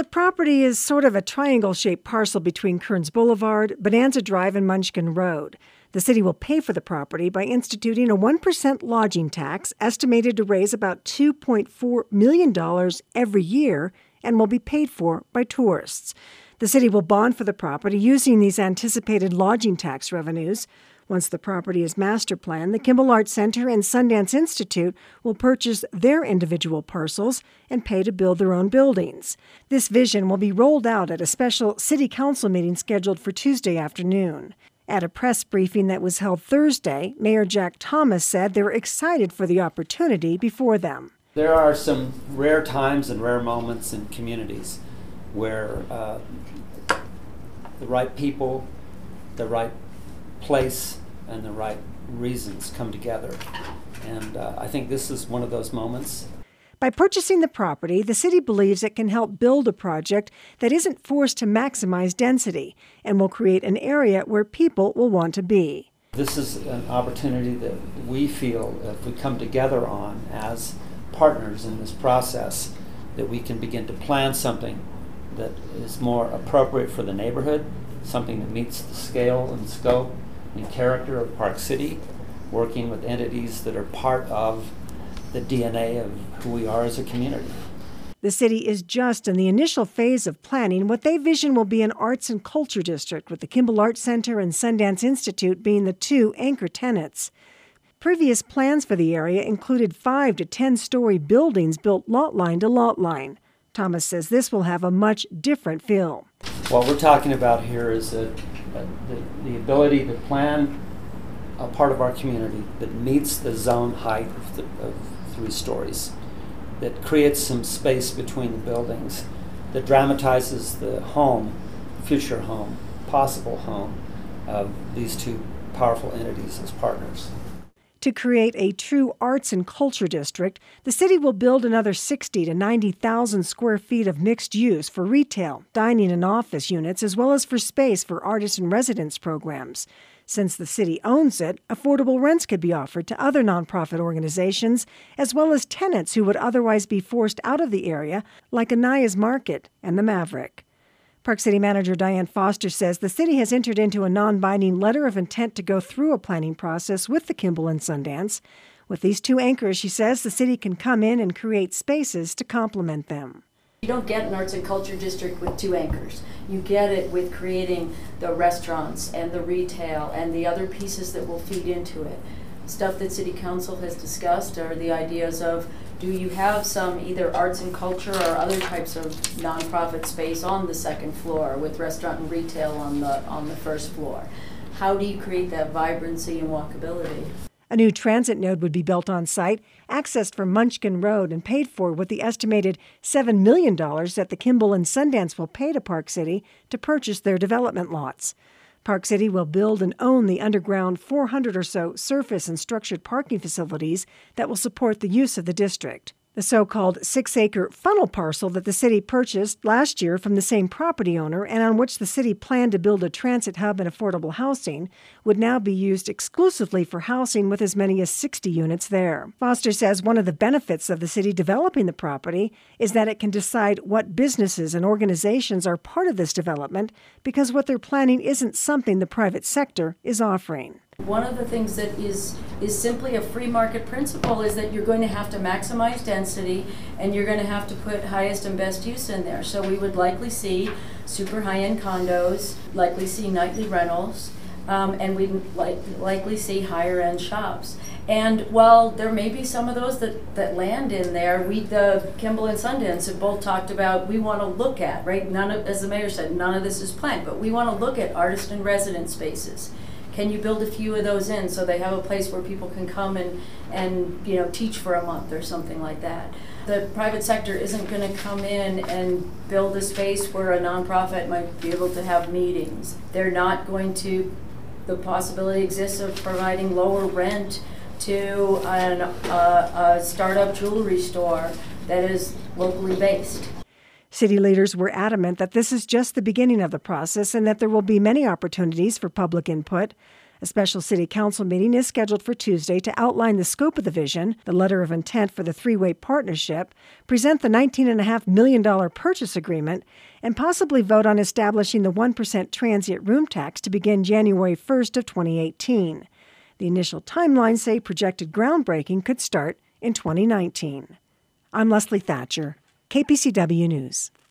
The property is sort of a triangle-shaped parcel between Kearns Boulevard, Bonanza Drive, and Munchkin Road. The city will pay for the property by instituting a 1% lodging tax estimated to raise about $2.4 million every year and will be paid for by tourists. The city will bond for the property using these anticipated lodging tax revenues. Once the property is master planned, the Kimball Arts Center and Sundance Institute will purchase their individual parcels and pay to build their own buildings. This vision will be rolled out at a special city council meeting scheduled for Tuesday afternoon. At a press briefing that was held Thursday, Mayor Jack Thomas said they were excited for the opportunity before them. There are some rare times and rare moments in communities where the right people, the right place, and the right reasons come together. And I think this is one of those moments. By purchasing the property, the city believes it can help build a project that isn't forced to maximize density and will create an area where people will want to be. This is an opportunity that we feel if we come together on as partners in this process, that we can begin to plan something that is more appropriate for the neighborhood, something that meets the scale and scope and character of Park City, working with entities that are part of the DNA of who we are as a community. The city is just in the initial phase of planning what they vision will be an arts and culture district, with the Kimball Arts Center and Sundance Institute being the two anchor tenants. Previous plans for the area included 5 to 10-story buildings built lot line to lot line. Thomas says this will have a much different feel. What we're talking about here is the ability to plan a part of our community that meets the zone height of 3 stories, that creates some space between the buildings, that dramatizes the home, future home, possible home of these two powerful entities as partners. To create a true arts and culture district, the city will build another 60 to 90,000 square feet of mixed use for retail, dining, and office units, as well as for space for artist and residence programs. Since the city owns it, affordable rents could be offered to other nonprofit organizations, as well as tenants who would otherwise be forced out of the area, like Anaya's Market and the Maverick. Park City Manager Diane Foster says the city has entered into a non-binding letter of intent to go through a planning process with the Kimball and Sundance. With these two anchors, she says the city can come in and create spaces to complement them. You don't get an arts and culture district with 2 anchors. You get it with creating the restaurants and the retail and the other pieces that will feed into it. Stuff that City Council has discussed are the ideas of, do you have some either arts and culture or other types of nonprofit space on the 2nd floor with restaurant and retail on the 1st floor? How do you create that vibrancy and walkability? A new transit node would be built on site, accessed from Munchkin Road and paid for with the estimated $7 million that the Kimball and Sundance will pay to Park City to purchase their development lots. Park City will build and own the underground 400 or so surface and structured parking facilities that will support the use of the district. The so-called 6-acre funnel parcel that the city purchased last year from the same property owner and on which the city planned to build a transit hub and affordable housing would now be used exclusively for housing, with as many as 60 units there. Foster says one of the benefits of the city developing the property is that it can decide what businesses and organizations are part of this development, because what they're planning isn't something the private sector is offering. One of the things that is simply a free market principle is that you're going to have to maximize density and you're going to have to put highest and best use in there. So we would likely see super high-end condos, likely see nightly rentals, and we'd likely see higher-end shops. And while there may be some of those that land in there, the Kimball and Sundance have both talked about, we want to look at, right? As the mayor said, none of this is planned, but we want to look at artist and resident spaces. Can you build a few of those in so they have a place where people can come and teach for a month or something like that? The private sector isn't going to come in and build a space where a nonprofit might be able to have meetings. They're not going to, the possibility exists of providing lower rent to a startup jewelry store that is locally based. City leaders were adamant that this is just the beginning of the process and that there will be many opportunities for public input. A special city council meeting is scheduled for Tuesday to outline the scope of the vision, the letter of intent for the three-way partnership, present the $19.5 million purchase agreement, and possibly vote on establishing the 1% transient room tax to begin January 1st of 2018. The initial timelines say projected groundbreaking could start in 2019. I'm Leslie Thatcher, KPCW News.